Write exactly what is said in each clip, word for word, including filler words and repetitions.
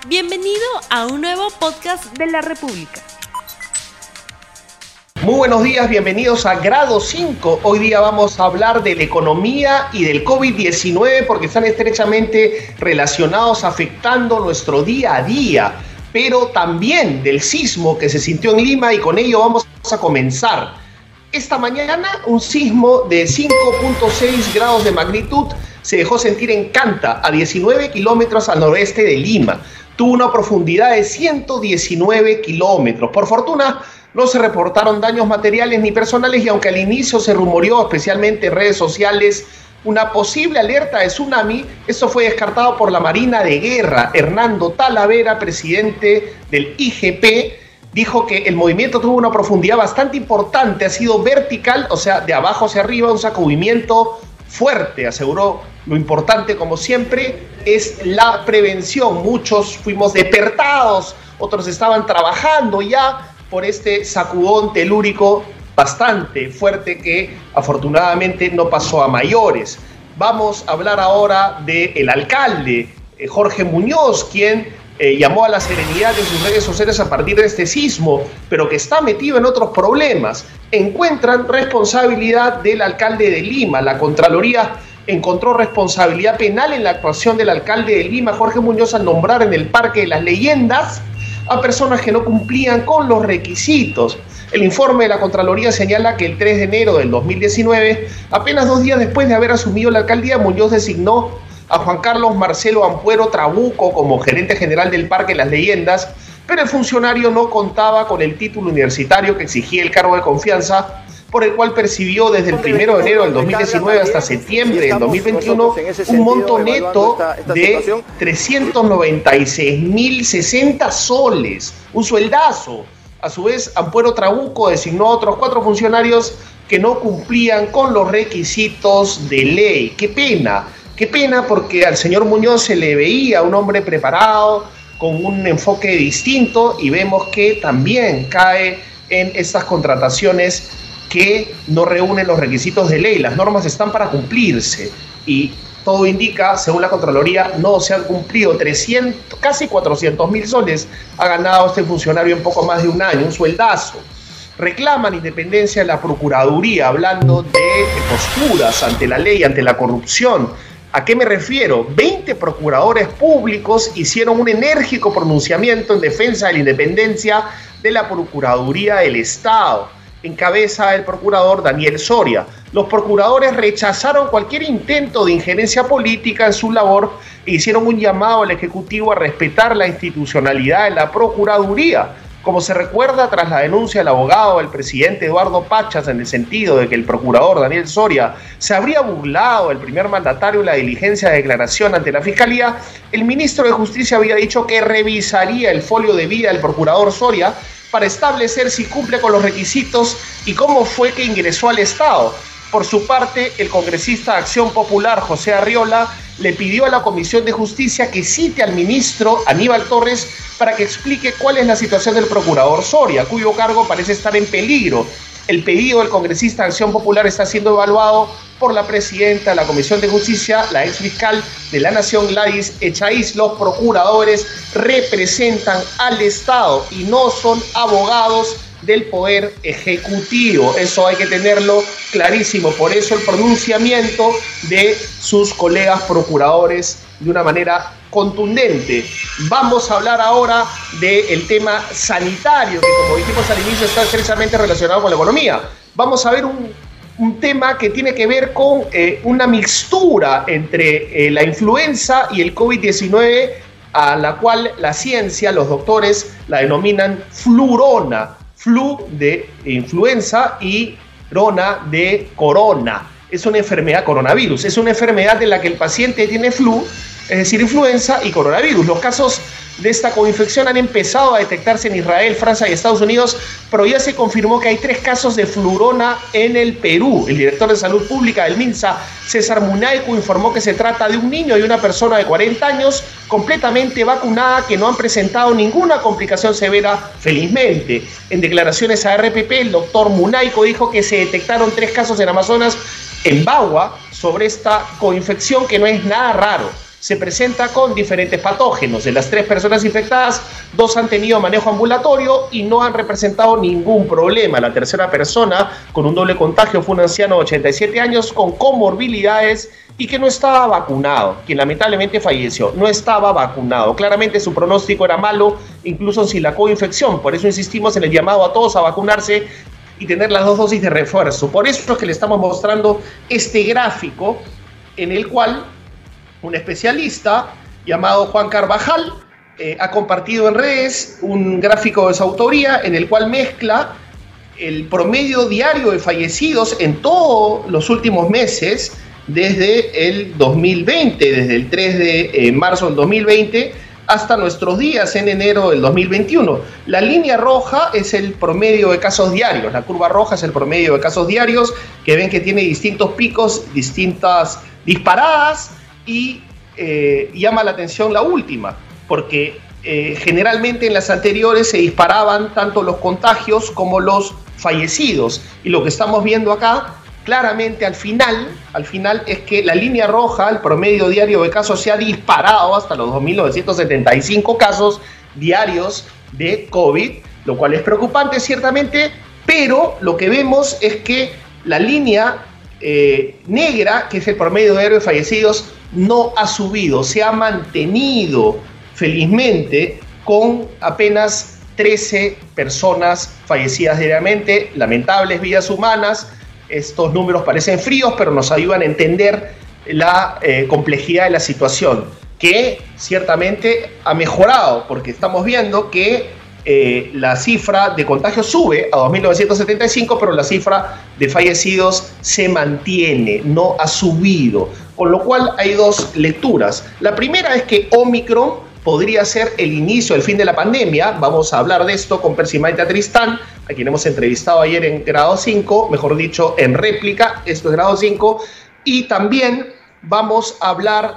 Bienvenido a un nuevo podcast de la República. Muy buenos días, bienvenidos a Grado cinco. Hoy día vamos a hablar de la economía y del COVID diecinueve porque están estrechamente relacionados, afectando nuestro día a día, pero también del sismo que se sintió en Lima, y con ello vamos a comenzar. Esta mañana un sismo de cinco punto seis grados de magnitud se dejó sentir en Canta, a diecinueve kilómetros al noroeste de Lima. Tuvo una profundidad de ciento diecinueve kilómetros. Por fortuna, no se reportaron daños materiales ni personales, y aunque al inicio se rumoreó, especialmente en redes sociales, una posible alerta de tsunami, esto fue descartado por la Marina de Guerra. Hernando Talavera, presidente del I G P, dijo que el movimiento tuvo una profundidad bastante importante, ha sido vertical, o sea, de abajo hacia arriba, un sacudimiento fuerte. Aseguró: lo importante, como siempre, es la prevención. Muchos fuimos despertados, otros estaban trabajando ya por este sacudón telúrico bastante fuerte que afortunadamente no pasó a mayores. Vamos a hablar ahora del alcalde, eh, Jorge Muñoz, quien eh, llamó a la serenidad en sus redes sociales a partir de este sismo, pero que está metido en otros problemas. Encuentran responsabilidad del alcalde de Lima. La Contraloría encontró responsabilidad penal en la actuación del alcalde de Lima, Jorge Muñoz, al nombrar en el Parque de las Leyendas a personas que no cumplían con los requisitos. El informe de la Contraloría señala que el tres de enero del dos mil diecinueve, apenas dos días después de haber asumido la alcaldía, Muñoz designó a Juan Carlos Marcelo Ampuero Trabuco como gerente general del Parque de las Leyendas, pero el funcionario no contaba con el título universitario que exigía el cargo de confianza, por el cual percibió desde el primero de enero del dos mil diecinueve hasta septiembre del dos mil veintiuno un monto neto de trescientos noventa y seis mil sesenta soles, un sueldazo. A su vez, Ampuero Trabuco designó a otros cuatro funcionarios que no cumplían con los requisitos de ley. ¡Qué pena! ¡Qué pena! Porque al señor Muñoz se le veía un hombre preparado, con un enfoque distinto, y vemos que también cae en estas contrataciones que no reúnen los requisitos de ley. Las normas están para cumplirse y todo indica, según la Contraloría, no se han cumplido. trescientos, casi cuatrocientos mil soles ha ganado este funcionario en poco más de un año, un sueldazo. Reclaman independencia de la Procuraduría, hablando de posturas ante la ley, ante la corrupción. ¿A qué me refiero? veinte procuradores públicos hicieron un enérgico pronunciamiento en defensa de la independencia de la Procuraduría del Estado. Encabeza el procurador Daniel Soria. Los procuradores rechazaron cualquier intento de injerencia política en su labor e hicieron un llamado al Ejecutivo a respetar la institucionalidad de la Procuraduría. Como se recuerda, tras la denuncia del abogado del presidente Eduardo Pachas, en el sentido de que el procurador Daniel Soria se habría burlado del primer mandatario en la diligencia de declaración ante la Fiscalía, el ministro de Justicia había dicho que revisaría el folio de vida del procurador Soria para establecer si cumple con los requisitos y cómo fue que ingresó al Estado. Por su parte, el congresista de Acción Popular, José Arriola, le pidió a la Comisión de Justicia que cite al ministro Aníbal Torres para que explique cuál es la situación del procurador Soria, cuyo cargo parece estar en peligro. El pedido del congresista de Acción Popular está siendo evaluado por la presidenta de la Comisión de Justicia, la ex fiscal de la Nación, Gladys Echaíz. Los procuradores representan al Estado y no son abogados del Poder Ejecutivo. Eso hay que tenerlo clarísimo. Por eso el pronunciamiento de sus colegas procuradores de una manera contundente. Vamos a hablar ahora del tema sanitario, que, como dijimos al inicio, está estrechamente relacionado con la economía. Vamos a ver un, un tema que tiene que ver con eh, una mixtura entre eh, la influenza y el COVID diecinueve, a la cual la ciencia, los doctores, la denominan flurona. Flu de influenza y rona de corona. Es una enfermedad, coronavirus, es una enfermedad en la que el paciente tiene flu, es decir, influenza y coronavirus. Los casos de esta coinfección han empezado a detectarse en Israel, Francia y Estados Unidos, pero ya se confirmó que hay tres casos de flurona en el Perú. El director de Salud Pública del MINSA, César Munaico, informó que se trata de un niño y una persona de cuarenta años completamente vacunada que no han presentado ninguna complicación severa, felizmente. En declaraciones a R P P, el doctor Munaico dijo que se detectaron tres casos en Amazonas, en Bagua, sobre esta coinfección, que no es nada raro. se presenta con diferentes patógenos. De las tres personas infectadas, dos han tenido manejo ambulatorio y no han representado ningún problema. La tercera persona con un doble contagio fue un anciano de ochenta y siete años con comorbilidades y que no estaba vacunado, quien lamentablemente falleció. No estaba vacunado. Claramente su pronóstico era malo, incluso sin la coinfección. Por eso insistimos en el llamado a todos a vacunarse y tener las dos dosis de refuerzo. Por eso es que le estamos mostrando este gráfico en el cual un especialista llamado Juan Carvajal eh, ha compartido en redes un gráfico de su autoría en el cual mezcla el promedio diario de fallecidos en todos los últimos meses desde el dos mil veinte, desde el tres de marzo del dos mil veinte hasta nuestros días en enero del dos mil veintiuno. La línea roja es el promedio de casos diarios, la curva roja es el promedio de casos diarios, que ven que tiene distintos picos, distintas disparadas, y eh, llama la atención la última, porque eh, generalmente en las anteriores se disparaban tanto los contagios como los fallecidos, y lo que estamos viendo acá claramente al final, al final es que la línea roja, el promedio diario de casos, se ha disparado hasta los dos mil novecientos setenta y cinco casos diarios de COVID, lo cual es preocupante ciertamente, pero lo que vemos es que la línea eh, negra, que es el promedio diario de fallecidos, no ha subido, se ha mantenido felizmente con apenas trece personas fallecidas diariamente, lamentables vidas humanas. Estos números parecen fríos, pero nos ayudan a entender la eh, complejidad de la situación, que ciertamente ha mejorado, porque estamos viendo que eh, la cifra de contagios sube a dos mil novecientos setenta y cinco, pero la cifra de fallecidos se mantiene, no ha subido, con lo cual hay dos lecturas. La primera es que Omicron podría ser el inicio, el fin de la pandemia. Vamos a hablar de esto con Percy Maita Tristán, a quien hemos entrevistado ayer en Grado cinco, mejor dicho, en réplica, esto es Grado cinco, y también vamos a hablar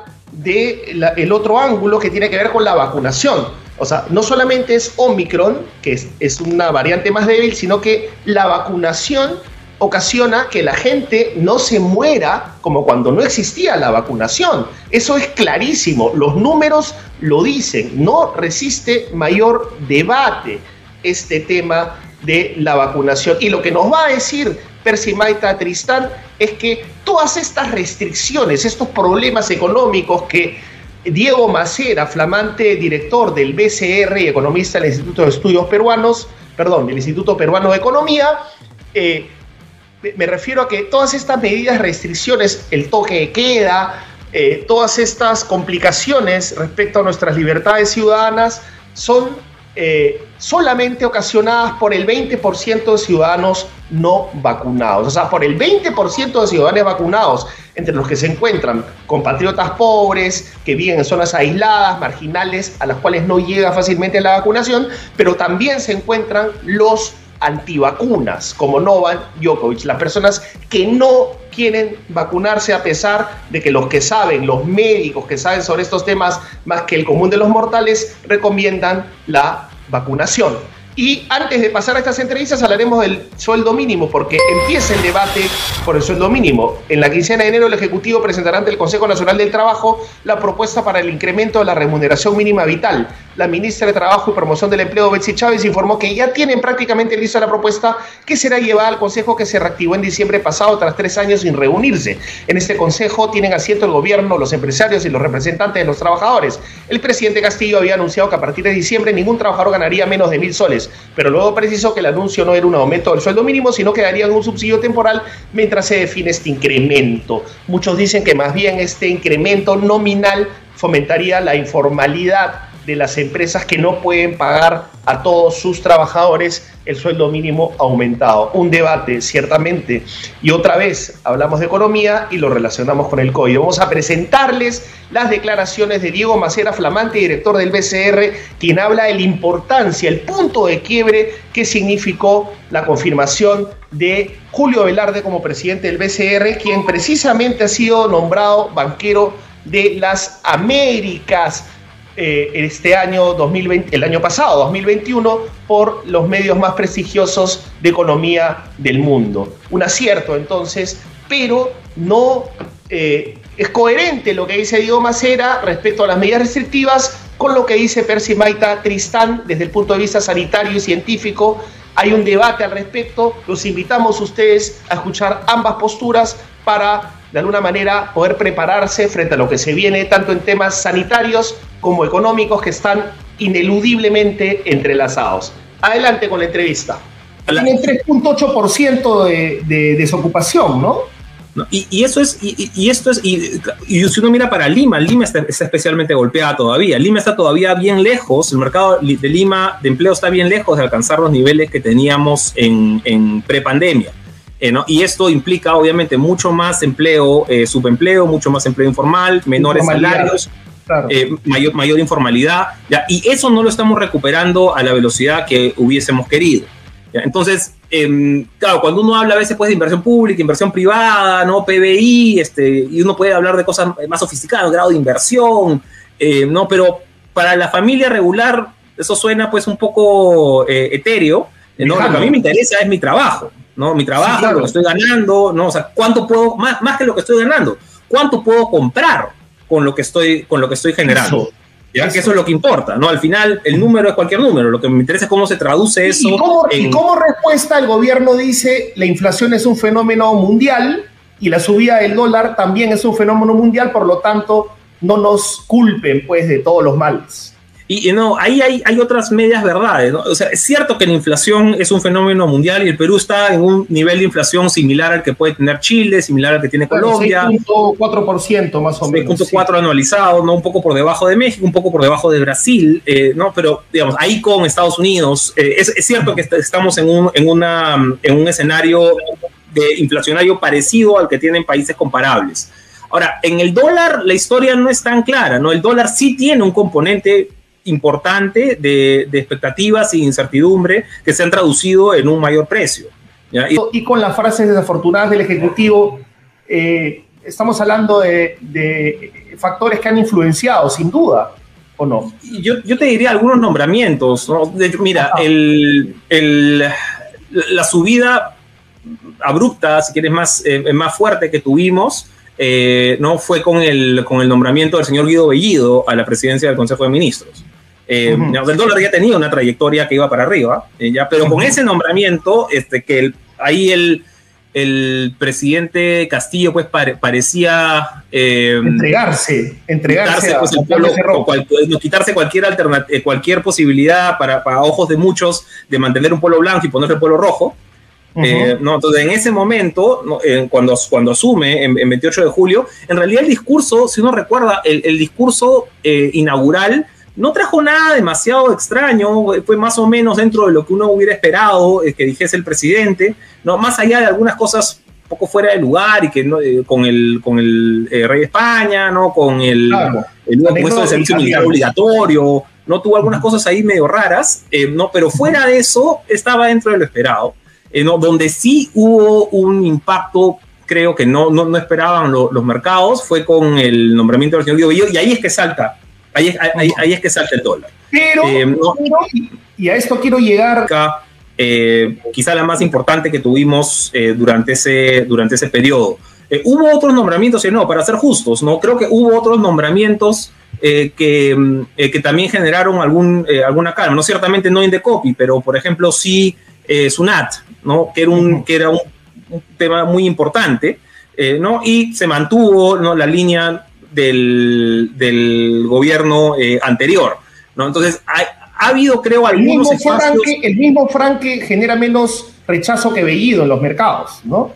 del otro ángulo que tiene que ver con la vacunación. O sea, no solamente es Omicron, que es, es una variante más débil, sino que la vacunación ocasiona que la gente no se muera como cuando no existía la vacunación. Eso es clarísimo, los números lo dicen, no resiste mayor debate este tema de la vacunación. Y lo que nos va a decir Percy Maita Tristán es que todas estas restricciones, estos problemas económicos que Diego Macera, flamante director del B C R y economista del Instituto de Estudios Peruanos, perdón, del Instituto Peruano de Economía, eh, me refiero a que todas estas medidas, restricciones, el toque de queda, eh, todas estas complicaciones respecto a nuestras libertades ciudadanas son eh, solamente ocasionadas por el veinte por ciento de ciudadanos no vacunados. O sea, por el veinte por ciento de ciudadanos vacunados, entre los que se encuentran compatriotas pobres, que viven en zonas aisladas, marginales, a las cuales no llega fácilmente la vacunación, pero también se encuentran los antivacunas, como Novak Djokovic, las personas que no quieren vacunarse a pesar de que los que saben, los médicos que saben sobre estos temas más que el común de los mortales, recomiendan la vacunación. Y antes de pasar a estas entrevistas hablaremos del sueldo mínimo, porque empieza el debate por el sueldo mínimo. En la quincena de enero el Ejecutivo presentará ante el Consejo Nacional del Trabajo la propuesta para el incremento de la remuneración mínima vital. La ministra de Trabajo y Promoción del Empleo, Betsy Chávez, informó que ya tienen prácticamente lista la propuesta, que será llevada al Consejo, que se reactivó en diciembre pasado tras tres años sin reunirse. En este Consejo tienen asiento el gobierno, los empresarios y los representantes de los trabajadores. El presidente Castillo había anunciado que a partir de diciembre ningún trabajador ganaría menos de mil soles, pero luego precisó que el anuncio no era un aumento del sueldo mínimo, sino que darían un subsidio temporal mientras se define este incremento. Muchos dicen que más bien este incremento nominal fomentaría la informalidad de las empresas que no pueden pagar a todos sus trabajadores el sueldo mínimo aumentado. Un debate, ciertamente. Y otra vez hablamos de economía y lo relacionamos con el COVID. Vamos a presentarles las declaraciones de Diego Macera, flamante director del B C R, quien habla de la importancia, el punto de quiebre que significó la confirmación de Julio Velarde como presidente del B C R, quien precisamente ha sido nombrado banquero de las Américas Eh, este año dos mil veinte, el año pasado, dos mil veintiuno, por los medios más prestigiosos de economía del mundo. Un acierto entonces, pero no eh, es coherente lo que dice Diego Macera respecto a las medidas restrictivas con lo que dice Percy Maita Tristán desde el punto de vista sanitario y científico. Hay un debate al respecto. Los invitamos a ustedes a escuchar ambas posturas para, de alguna manera, poder prepararse frente a lo que se viene, tanto en temas sanitarios como económicos, que están ineludiblemente entrelazados. Adelante con la entrevista. Tienen tres punto ocho por ciento de, de desocupación, ¿no? ¿No? Y, y eso es, y, y esto es, y, y si uno mira para Lima, Lima está, está especialmente golpeada todavía. Lima está todavía bien lejos, el mercado de Lima de empleo está bien lejos de alcanzar los niveles que teníamos en, en prepandemia. Eh, ¿no? Y esto implica obviamente mucho más empleo, eh, subempleo, mucho más empleo informal, menores salarios, claro. eh, mayor, mayor informalidad, ¿ya? Y eso no lo estamos recuperando a la velocidad que hubiésemos querido. ¿Ya? Entonces, eh, claro, cuando uno habla a veces pues, de inversión pública, inversión privada, ¿no? P B I, este, y uno puede hablar de cosas más sofisticadas, grado de inversión, eh, ¿no? Pero para la familia regular eso suena pues un poco eh, etéreo, ¿no? Lo que a mí me interesa es mi trabajo, ¿no? Mi trabajo, sí, claro. Lo que estoy ganando, ¿no? O sea, ¿cuánto puedo, más, más que lo que estoy ganando, cuánto puedo comprar con lo que estoy, con lo que estoy generando? Eso. ¿Ya? Eso. Que eso es lo que importa, ¿no? Al final, el número es cualquier número. Lo que me interesa es cómo se traduce eso. ¿Y cómo, en... y cómo respuesta el gobierno dice la inflación es un fenómeno mundial y la subida del dólar también es un fenómeno mundial, por lo tanto, no nos culpen, pues, de todos los males? Y, y no, ahí hay, hay otras medias verdades, ¿no? O sea, es cierto que la inflación es un fenómeno mundial y el Perú está en un nivel de inflación similar al que puede tener Chile, similar al que tiene Colombia. seis punto cuatro por ciento más o menos. seis punto cuatro sí. Anualizado, ¿no? Un poco por debajo de México, un poco por debajo de Brasil, eh, ¿no? Pero, digamos, ahí con Estados Unidos, eh, es, es cierto que estamos en un, en, una, en un escenario de inflacionario parecido al que tienen países comparables. Ahora, en el dólar la historia no es tan clara, ¿no? El dólar sí tiene un componente importante de, de expectativas e incertidumbre que se han traducido en un mayor precio, ¿ya? Y, y con las frases desafortunadas del Ejecutivo, eh, estamos hablando de, de factores que han influenciado, sin duda, ¿o no? Yo, yo te diría algunos nombramientos, ¿no? De, mira, el, el, la subida abrupta, si quieres, más, eh, más fuerte que tuvimos, eh, ¿no? Fue con el, con el nombramiento del señor Guido Bellido a la presidencia del Consejo de Ministros. Eh, uh-huh. El dólar ya tenía una trayectoria que iba para arriba, eh, ya, pero uh-huh. con ese nombramiento, este, que el, ahí el, el presidente Castillo pues pare, parecía eh, entregarse, entregarse, quitarse, a, pues, el pueblo, cual, quitarse cualquier, alternat- cualquier posibilidad para, para ojos de muchos de mantener un pueblo blanco y ponerse el pueblo rojo. Uh-huh. Eh, no, entonces, en ese momento, no, eh, cuando, cuando asume, en, en veintiocho de julio, en realidad el discurso, si uno recuerda, el, el discurso eh, inaugural no trajo nada demasiado extraño, fue más o menos dentro de lo que uno hubiera esperado eh, que dijese el presidente, ¿no? Más allá de algunas cosas un poco fuera de lugar y que no, eh, con el, con el eh, rey de España, ¿no? Con el, claro. el nuevo puesto de servicio militar obligatorio, no tuvo algunas cosas ahí medio raras, eh, no, pero fuera de eso estaba dentro de lo esperado, eh, ¿no? Donde sí hubo un impacto, creo que no, no, no esperaban lo, los mercados, fue con el nombramiento del señor Guido Bellido, y ahí es que salta. Ahí, ahí, ahí es que salta el dólar. Pero, eh, no, pero, y a esto quiero llegar. Acá, eh, quizá la más importante que tuvimos eh, durante, ese, durante ese periodo. Eh, hubo otros nombramientos, y no, para ser justos, ¿no? Creo que hubo otros nombramientos eh, que, eh, que también generaron algún, eh, alguna calma. No, ciertamente no Indecopi, pero por ejemplo sí eh, Sunat, ¿no? Que era un, uh-huh. que era un, un tema muy importante, eh, ¿no? Y se mantuvo, ¿no? La línea Del, del gobierno eh, anterior, ¿no? Entonces ha, ha habido, creo, el algunos mismo espacios... Franque, el mismo Franque genera menos rechazo que Bellido en los mercados, ¿no?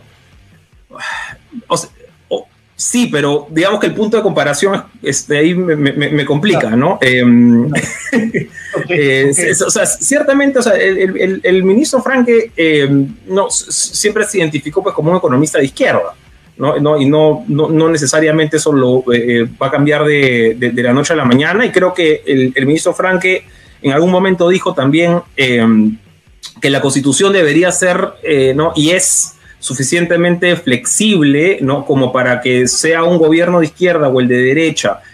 O sea, o, sí, pero digamos que el punto de comparación este, ahí me, me, me complica, claro. ¿no? Eh, no. Okay, eh, okay. O sea, ciertamente, o sea, el, el, el ministro Franque eh, no, siempre se identificó pues, como un economista de izquierda. No, no, y no, no, no necesariamente eso lo, eh, va a cambiar de, de, de la noche a la mañana, y creo que el, el ministro Franque en algún momento dijo también eh, que la Constitución debería ser, eh, ¿no? y es suficientemente flexible, ¿no? como para que sea un gobierno de izquierda o el de derecha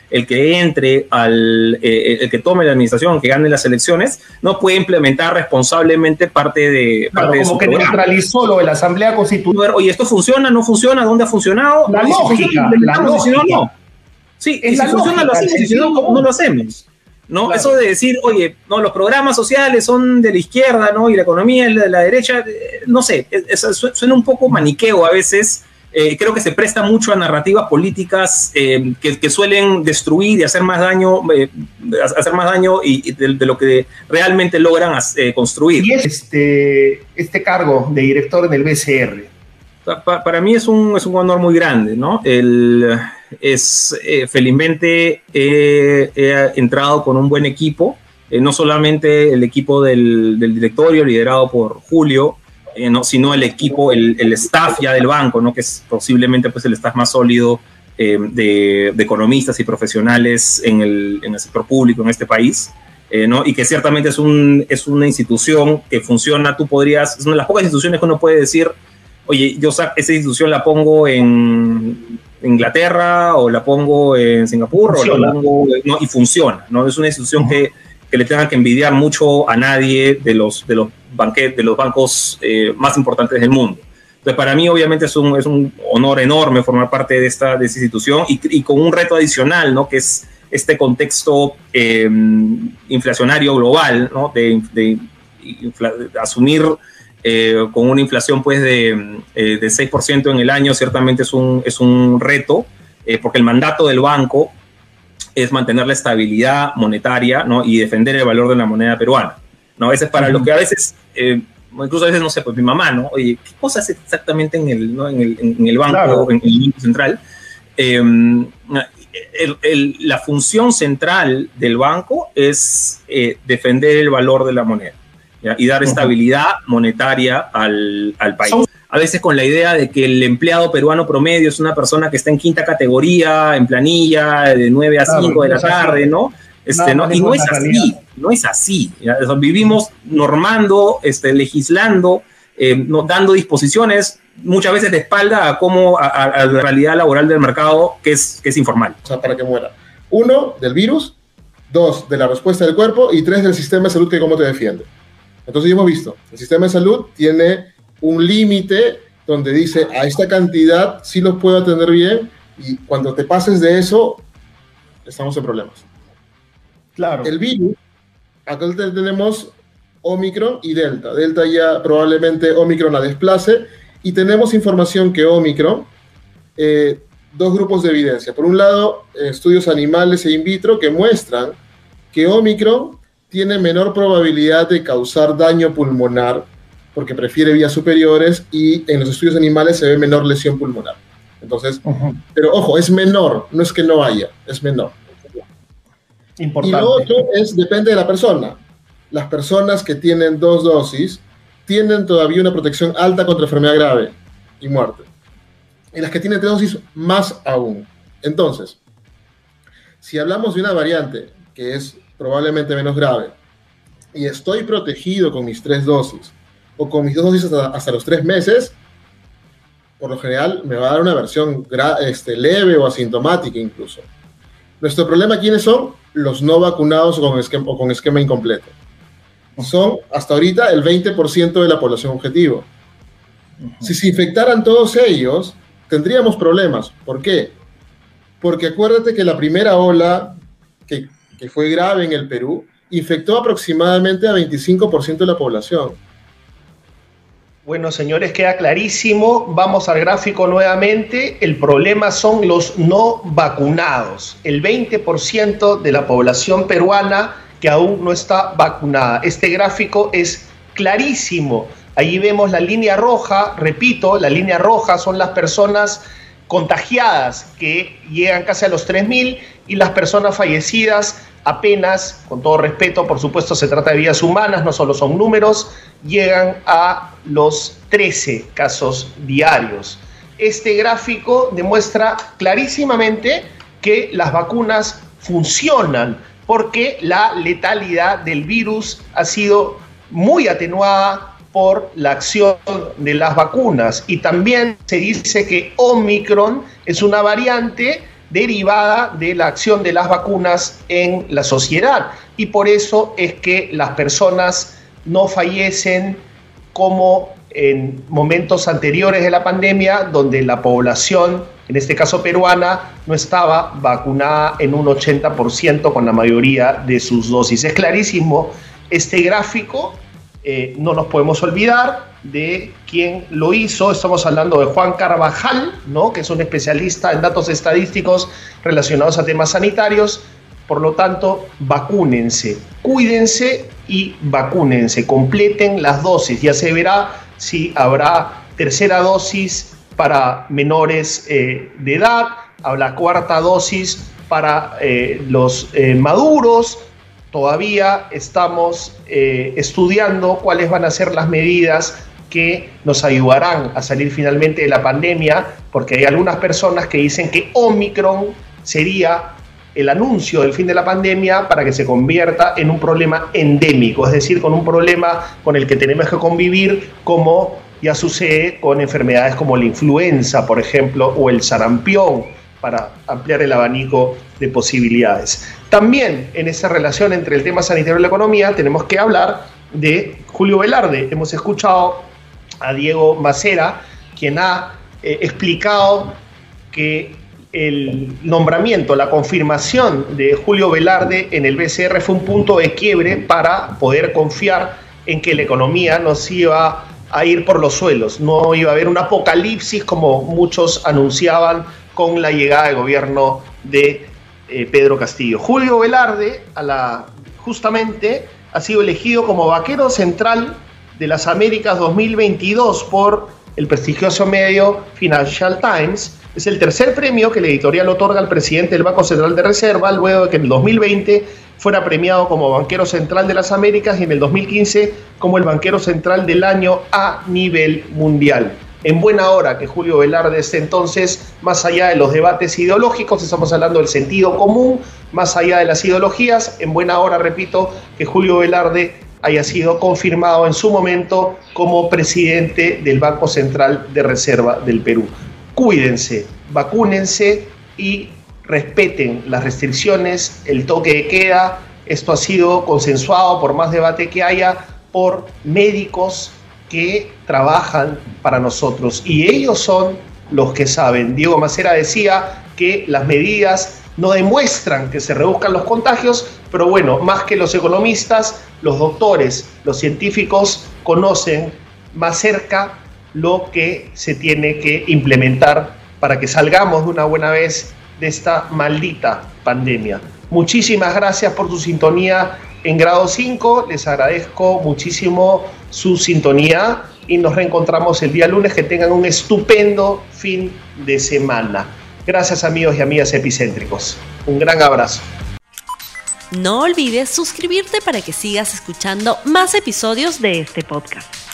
el que entre, al, eh, el que tome la administración, que gane las elecciones, no puede implementar responsablemente parte de, claro, parte de como su que programa. neutralizó lo de la Asamblea Constituyente. Oye, ¿esto funciona? ¿No funciona? ¿Dónde ha funcionado? La Oye, si lógica, funciona, la y si no, lógica. no. Sí, Es y la si funciona, lógica, lo hacemos, el y si no, sentido no, común. no lo hacemos. ¿No? Claro. Eso de decir, oye, no, los programas sociales son de la izquierda, ¿no? Y la economía es de la derecha, eh, no sé, es, es, suena un poco maniqueo a veces. Eh, creo que se presta mucho a narrativas políticas eh, que, que suelen destruir y hacer más daño, eh, hacer más daño y, y de, de lo que realmente logran eh, construir. Y es este, este cargo de director en el B C R. Pa, para mí es un, es un honor muy grande, ¿no? El, es, eh, felizmente he, he entrado con un buen equipo, eh, no solamente el equipo del, del directorio liderado por Julio, eh, no, sino el equipo, el, el staff ya del banco, ¿no? Que es posiblemente pues, el staff más sólido eh, de, de economistas y profesionales en el, en el sector público en este país. Eh, ¿no? Y que ciertamente es, un, es una institución que funciona, tú podrías, es una de las pocas instituciones que uno puede decir, oye, yo esa institución la pongo en Inglaterra o la pongo en Singapur funciona. o la pongo, no, y funciona, ¿no? Es una institución uh-huh. que, que le tenga que envidiar mucho a nadie de los, de los, banquet, de los bancos eh, más importantes del mundo. Entonces, para mí, obviamente, es un, es un honor enorme formar parte de esta, de esta institución y, y con un reto adicional, ¿no? Que es este contexto eh, inflacionario global, ¿no? De, de, de, de asumir Eh, con una inflación pues de, eh, de seis por ciento en el año, ciertamente es un, es un reto, eh, porque el mandato del banco es mantener la estabilidad monetaria, ¿no? Y defender el valor de la moneda peruana, ¿no? A veces para uh-huh. lo que a veces, eh, incluso a veces, no sé, pues mi mamá, ¿no? Oye, ¿qué cosa hace exactamente en el, ¿no? en el, en el banco, claro. en el Banco Central? Eh, el, el, la función central del banco es eh, defender el valor de la moneda. ¿Ya? Y dar estabilidad monetaria al, al país. A veces con la idea de que el empleado peruano promedio es una persona que está en quinta categoría, en planilla, de nueve a cinco de la tarde, ¿no? Este, ¿no? Y no es así, no es así. ¿Ya? O sea, vivimos normando, este, legislando, eh, no, dando disposiciones, muchas veces de espalda a, cómo, a, a la realidad laboral del mercado, que es, que es informal. O sea, para que muera. Uno, del virus. Dos, de la respuesta del cuerpo. Y tres, del sistema de salud que cómo te defiende. Entonces ya hemos visto, el sistema de salud tiene un límite donde dice a esta cantidad sí los puedo atender bien y cuando te pases de eso, estamos en problemas. Claro. El virus, acá tenemos Omicron y Delta. Delta ya probablemente Omicron la desplace y tenemos información que Omicron, eh, dos grupos de evidencia. Por un lado, estudios animales e in vitro que muestran que Omicron tiene menor probabilidad de causar daño pulmonar porque prefiere vías superiores y en los estudios animales se ve menor lesión pulmonar. Entonces, uh-huh. pero ojo, es menor, no es que no haya, es menor. Importante. Y lo otro es, depende de la persona. Las personas que tienen dos dosis tienen todavía una protección alta contra enfermedad grave y muerte. Y las que tienen tres dosis, más aún. Entonces, si hablamos de una variante que es probablemente menos grave, y estoy protegido con mis tres dosis, o con mis dos dosis hasta, hasta los tres meses, por lo general me va a dar una versión este, leve o asintomática incluso. Nuestro problema, ¿quiénes son? Los no vacunados o con esquema, o con esquema incompleto. Son, hasta ahorita, el veinte por ciento de la población objetivo. Uh-huh. Si se infectaran todos ellos, tendríamos problemas. ¿Por qué? Porque acuérdate que la primera ola, que que fue grave en el Perú, infectó aproximadamente a veinticinco por ciento de la población. Bueno, señores, queda clarísimo. Vamos al gráfico nuevamente. El problema son los no vacunados. El veinte por ciento de la población peruana que aún no está vacunada. Este gráfico es clarísimo. Allí vemos la línea roja. Repito, la línea roja son las personas contagiadas que llegan casi a los tres mil y las personas fallecidas apenas, con todo respeto, por supuesto se trata de vidas humanas, no solo son números, llegan a los trece casos diarios. Este gráfico demuestra clarísimamente que las vacunas funcionan porque la letalidad del virus ha sido muy atenuada por la acción de las vacunas. Y también se dice que Omicron es una variante derivada de la acción de las vacunas en la sociedad. Y por eso es que las personas no fallecen como en momentos anteriores de la pandemia, donde la población, en este caso peruana, no estaba vacunada en un ochenta por ciento con la mayoría de sus dosis. Es clarísimo este gráfico, eh, no nos podemos olvidar de quién lo hizo. Estamos hablando de Juan Carvajal, ¿no?, que es un especialista en datos estadísticos relacionados a temas sanitarios. Por lo tanto, vacúnense, cuídense y vacúnense, completen las dosis. Ya se verá si habrá tercera dosis para menores eh, de edad, habrá cuarta dosis para eh, los eh, maduros. Todavía estamos eh, estudiando cuáles van a ser las medidas que nos ayudarán a salir finalmente de la pandemia, porque hay algunas personas que dicen que Omicron sería el anuncio del fin de la pandemia para que se convierta en un problema endémico, es decir, con un problema con el que tenemos que convivir, como ya sucede con enfermedades como la influenza, por ejemplo, o el sarampión, para ampliar el abanico de posibilidades. También en esa relación entre el tema sanitario y la economía tenemos que hablar de Julio Velarde. Hemos escuchado a Diego Macera, quien ha eh, explicado que el nombramiento, la confirmación de Julio Velarde en el B C R fue un punto de quiebre para poder confiar en que la economía nos iba a ir por los suelos, no iba a haber un apocalipsis como muchos anunciaban con la llegada del gobierno de eh, Pedro Castillo. Julio Velarde, a la, justamente, ha sido elegido como vaquero central de las Américas dos mil veintidós por el prestigioso medio Financial Times. Es el tercer premio que la editorial otorga al presidente del Banco Central de Reserva, luego de que en el dos mil veinte fuera premiado como banquero central de las Américas y en el dos mil quince como el banquero central del año a nivel mundial. En buena hora que Julio Velarde esté entonces, más allá de los debates ideológicos, estamos hablando del sentido común, más allá de las ideologías, en buena hora, repito, que Julio Velarde haya sido confirmado en su momento como presidente del Banco Central de Reserva del Perú. Cuídense, vacúnense y respeten las restricciones, el toque de queda. Esto ha sido consensuado, por más debate que haya, por médicos que trabajan para nosotros y ellos son los que saben. Diego Macera decía que las medidas no demuestran que se reduzcan los contagios, pero bueno, más que los economistas, los doctores, los científicos conocen más cerca lo que se tiene que implementar para que salgamos de una buena vez de esta maldita pandemia. Muchísimas gracias por su sintonía en Grado cinco, les agradezco muchísimo su sintonía y nos reencontramos el día lunes. Que tengan un estupendo fin de semana. Gracias, amigos y amigas epicéntricos. Un gran abrazo. No olvides suscribirte para que sigas escuchando más episodios de este podcast.